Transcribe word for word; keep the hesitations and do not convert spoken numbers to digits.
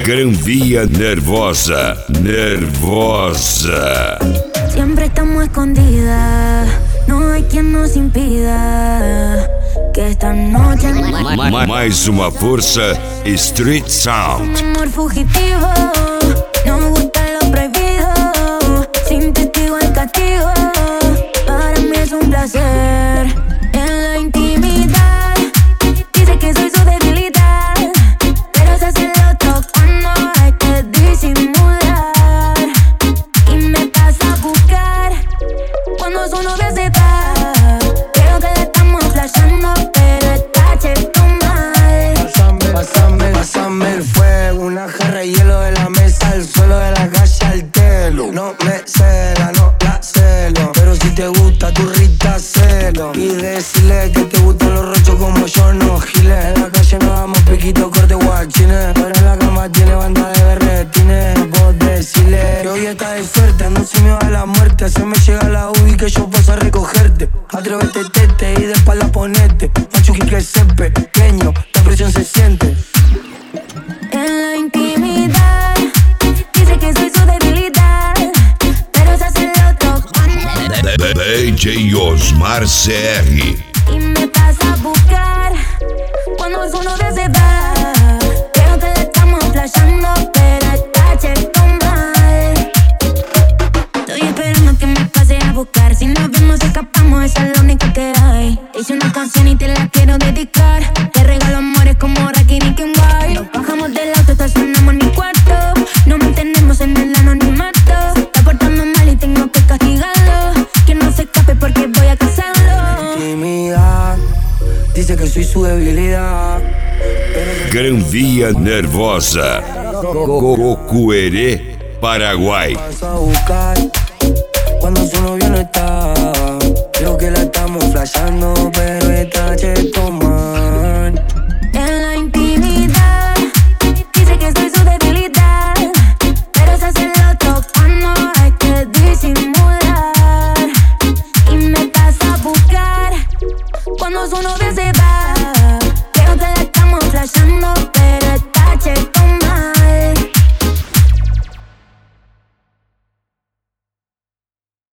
Gran Vía Nervosa, nervosa. Siempre estamos escondidas, no hay quien nos impida que esta noche Ma mais uma força Street Sound. un amor fugitivo, nos gusta lo prohibido, sin testigo el castigo, para mí es un placer. En la intimidad, dice que soy su debilidad, pero se hace el otro cuando hay que disimular, y me pasa a buscar cuando su novia se va. Creo que le estamos flashando, pero está cheto mal. Pásame, pásame, pásame el fuego, una jarra de hielo de la mesa al suelo, de la calle al telo. No me cela, no la celo, pero si te gusta tu rita celo. Y decirle que te gustan los rochos como yo, no giles. En la calle nos damos piquito, corte guachines, pero en la cama tiene banda de berretines. Vos decirle que hoy está de suerte, ando sin miedo a la muerte. Se me llega la U y que yo paso a recogerte. Atrévete, tete, y de espalda ponete. Machuqui que es pequeño, la presión se siente. En la intimidad, dice que soy su debilidad, pero se hace el otro cuando D J Osmar C R. y me pasa a buscar cuando su novia se va. Creo que le estamos flashando, pero está cheto mal. Estoy esperando que me pase a buscar. Si nos vemos escapamos, esa es la única que hay. Hice una canción y te la quiero dedicar. Te regalo amores como Rakim y Kim White. Nos bajamos del auto, estacionamos en mi cuarto. No mantenemos en el anonimato. Se está portando mal y tengo que castigarlo. Que no se escape porque voy a casarlo. Intimidad, dice que soy su debilidad. Gran Vía Nervosa, Cocuerê, Paraguay. Paso a buscar cuando su novio no está. Creo que la estamos flashando, pero está cheto mal. En la intimidad, dice que soy su debilidad, pero se hace el otro cuando hay que disimular, y me pasa a buscar cuando su novia se va. Creo que la estamos flashando, pero está cheto mal.